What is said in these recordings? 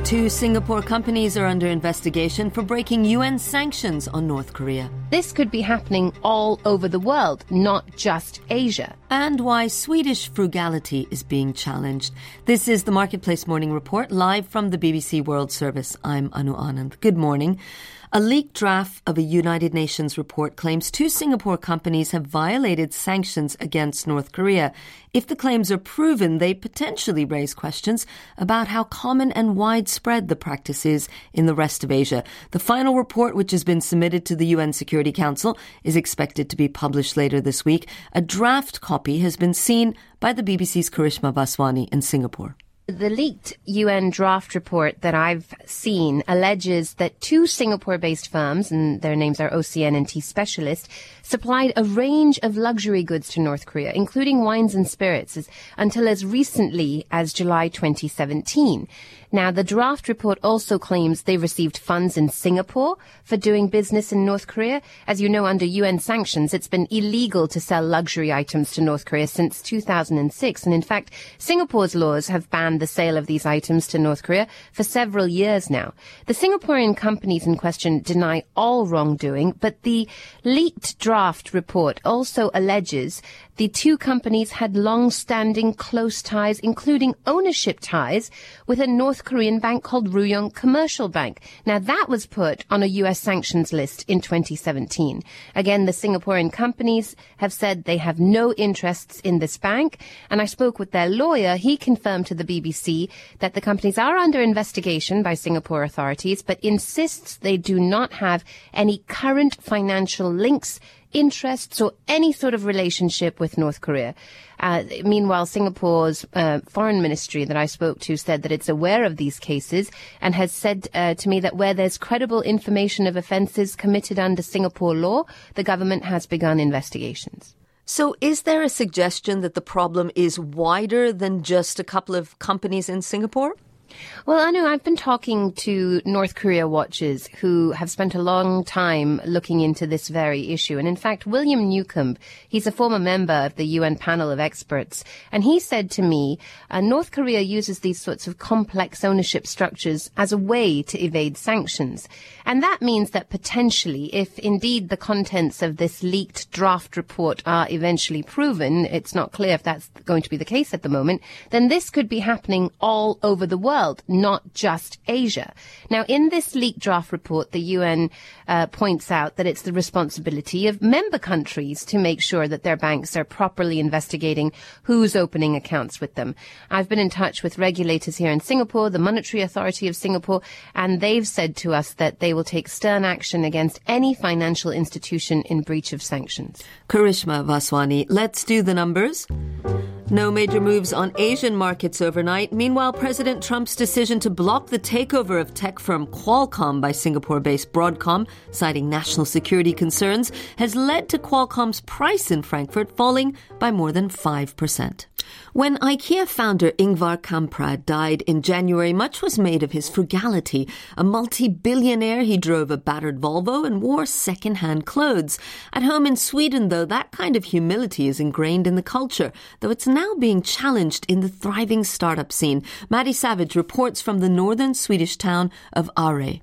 Two Singapore companies are under investigation for breaking UN sanctions on North Korea. This could be happening all over the world, not just Asia. And why Swedish frugality is being challenged. This is the Marketplace Morning Report, live from the BBC World Service. I'm Anu Anand. Good morning. A leaked draft of a United Nations report claims two Singapore companies have violated sanctions against North Korea. If the claims are proven, they potentially raise questions about how common and widespread the practice is in the rest of Asia. The final report, which has been submitted to the UN Security Council, is expected to be published later this week. A draft copy has been seen by the BBC's Karishma Vaswani in Singapore. The leaked UN draft report that I've seen alleges that two Singapore-based firms, and their names are OCN and T-Specialist, supplied a range of luxury goods to North Korea, including wines and spirits, until as recently as July 2017. Now, the draft report also claims they received funds in Singapore for doing business in North Korea. As you know, under UN sanctions, it's been illegal to sell luxury items to North Korea since 2006. And in fact, Singapore's laws have banned the sale of these items to North Korea for several years now. The Singaporean companies in question deny all wrongdoing, but the leaked draft report also alleges the two companies had long-standing close ties, including ownership ties, with a North Korean bank called Ruyong Commercial Bank. Now, that was put on a U.S. sanctions list in 2017. Again, the Singaporean companies have said they have no interests in this bank, and I spoke with their lawyer. He confirmed to the BBC that the companies are under investigation by Singapore authorities, but insists they do not have any current financial links, interests, or any sort of relationship with North Korea. Meanwhile, Singapore's foreign ministry that I spoke to said that it's aware of these cases and has said to me that where there's credible information of offences committed under Singapore law, the government has begun investigations. So is there a suggestion that the problem is wider than just a couple of companies in Singapore? Well, Anu, I've been talking to North Korea watchers who have spent a long time looking into this very issue. And in fact, William Newcomb, he's a former member of the UN panel of experts. And he said to me, North Korea uses these sorts of complex ownership structures as a way to evade sanctions. And that means that potentially, if indeed the contents of this leaked draft report are eventually proven, it's not clear if that's going to be the case at the moment, then this could be happening all over the world, not just Asia. Now, in this leaked draft report, the UN points out that it's the responsibility of member countries to make sure that their banks are properly investigating who's opening accounts with them. I've been in touch with regulators here in Singapore, the Monetary Authority of Singapore, and they've said to us that they will take stern action against any financial institution in breach of sanctions. Karishma Vaswani, let's do the numbers. No major moves on Asian markets overnight. Meanwhile, President Trump's decision to block the takeover of tech firm Qualcomm by Singapore-based Broadcom, citing national security concerns, has led to Qualcomm's price in Frankfurt falling by more than 5%. When IKEA founder Ingvar Kamprad died in January, much was made of his frugality. A multi-billionaire, he drove a battered Volvo and wore second-hand clothes. At home in Sweden, though, that kind of humility is ingrained in the culture, though it's now being challenged in the thriving startup scene. Maddie Savage reports from the northern Swedish town of Are.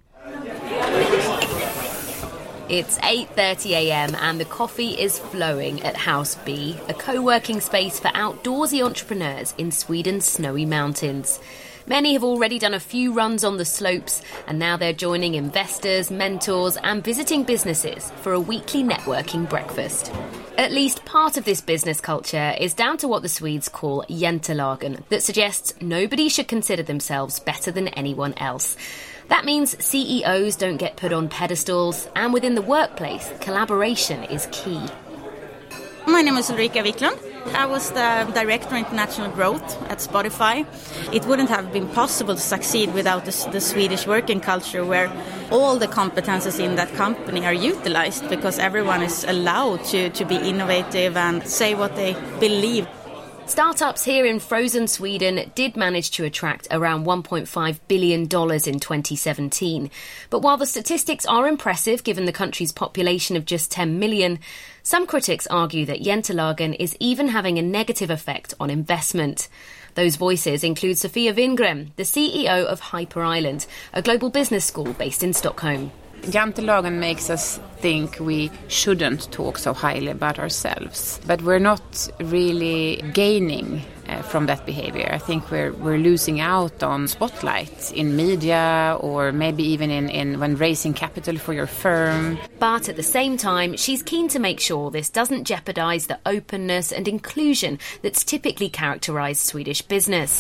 It's 8:30 a.m. and the coffee is flowing at House B, a co-working space for outdoorsy entrepreneurs in Sweden's snowy mountains. Many have already done a few runs on the slopes, and now they're joining investors, mentors and visiting businesses for a weekly networking breakfast. At least part of this business culture is down to what the Swedes call jentelagen, that suggests nobody should consider themselves better than anyone else. That means CEOs don't get put on pedestals, and within the workplace, collaboration is key. My name is Ulrika Wiklund. I was the Director of International Growth at Spotify. It wouldn't have been possible to succeed without the Swedish working culture, where all the competences in that company are utilized because everyone is allowed to be innovative and say what they believe. Startups here in frozen Sweden did manage to attract around $1.5 billion in 2017. But while the statistics are impressive given the country's population of just 10 million, some critics argue that jentelagen is even having a negative effect on investment. Those voices include Sofia Wingren, the CEO of Hyper Island, a global business school based in Stockholm. Jantelagen makes us think we shouldn't talk so highly about ourselves, but we're not really gaining from that behavior. I think we're losing out on spotlight in media or maybe even in when raising capital for your firm. But at the same time, she's keen to make sure this doesn't jeopardise the openness and inclusion that's typically characterised Swedish business.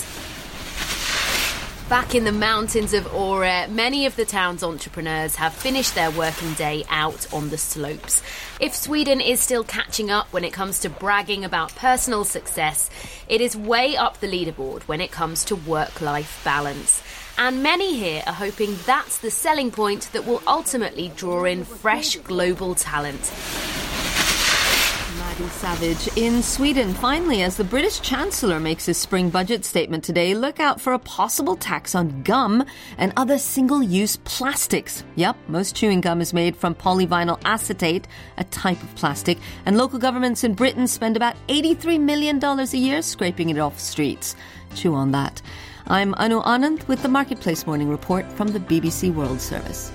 Back in the mountains of Åre, many of the town's entrepreneurs have finished their working day out on the slopes. If Sweden is still catching up when it comes to bragging about personal success, it is way up the leaderboard when it comes to work-life balance. And many here are hoping that's the selling point that will ultimately draw in fresh global talent. Maddie Savage in Sweden. Finally, as the British Chancellor makes his spring budget statement today, look out for a possible tax on gum and other single-use plastics. Yep, most chewing gum is made from polyvinyl acetate, a type of plastic, and local governments in Britain spend about $83 million a year scraping it off streets. Chew on that. I'm Anu Anand with the Marketplace Morning Report from the BBC World Service.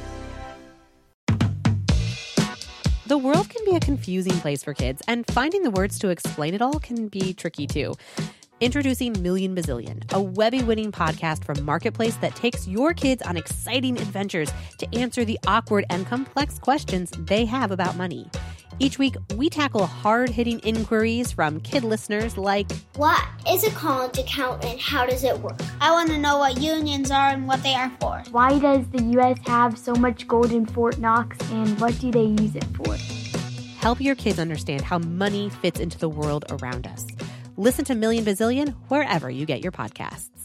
The world can be a confusing place for kids, and finding the words to explain it all can be tricky too. Introducing Million Bazillion, a Webby-winning podcast from Marketplace that takes your kids on exciting adventures to answer the awkward and complex questions they have about money. Each week, we tackle hard-hitting inquiries from kid listeners like, what is a college account and how does it work? I want to know what unions are and what they are for. Why does the U.S. have so much gold in Fort Knox and what do they use it for? Help your kids understand how money fits into the world around us. Listen to Million Bazillion wherever you get your podcasts.